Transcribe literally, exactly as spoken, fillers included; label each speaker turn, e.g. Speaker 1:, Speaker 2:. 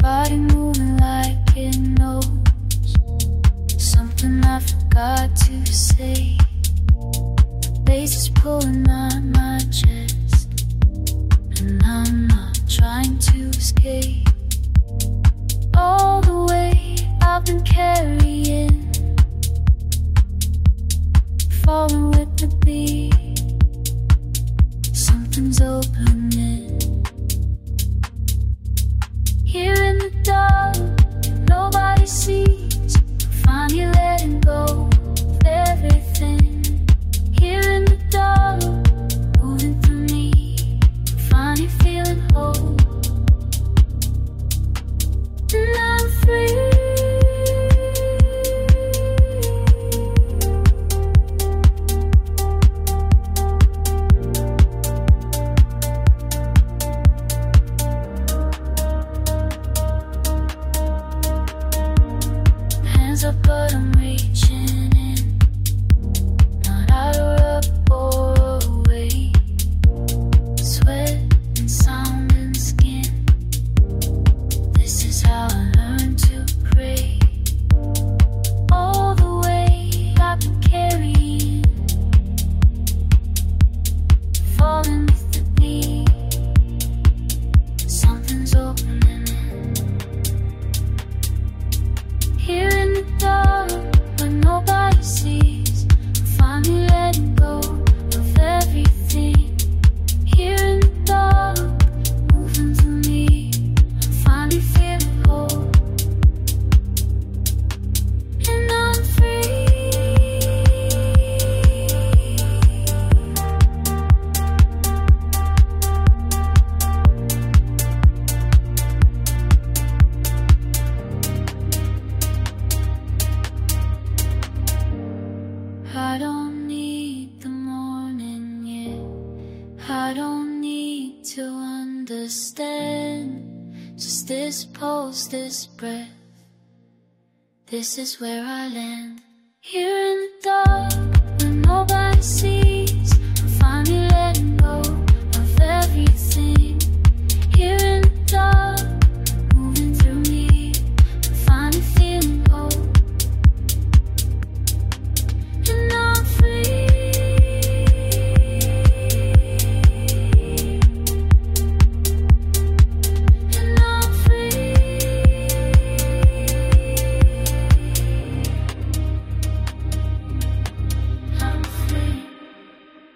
Speaker 1: body moving like it knows something I forgot to say. The bass is pulling on my chest, and I'm not trying to escape. All the way I've been carrying, falling with the beat. Something's opening. Here in the dark, nobody sees. Finally letting go of everything. Here in the dark, moving through me. Finally feeling whole, and I'm free. But I'm reaching in, not out or up or away. Sweat and sound and skin, this is how I learned to pray. All the way I've been carrying, falling with the beat. Something's opening in. Here in the dark, where nobody sees, I'm finally letting go of everything. Here in the dark, moving through me, I'm finally feeling whole, and I'm free. I don't need the morning yet. I don't need to understand. Just this pulse, this breath, this is where I land. Here in the dark, where nobody sees.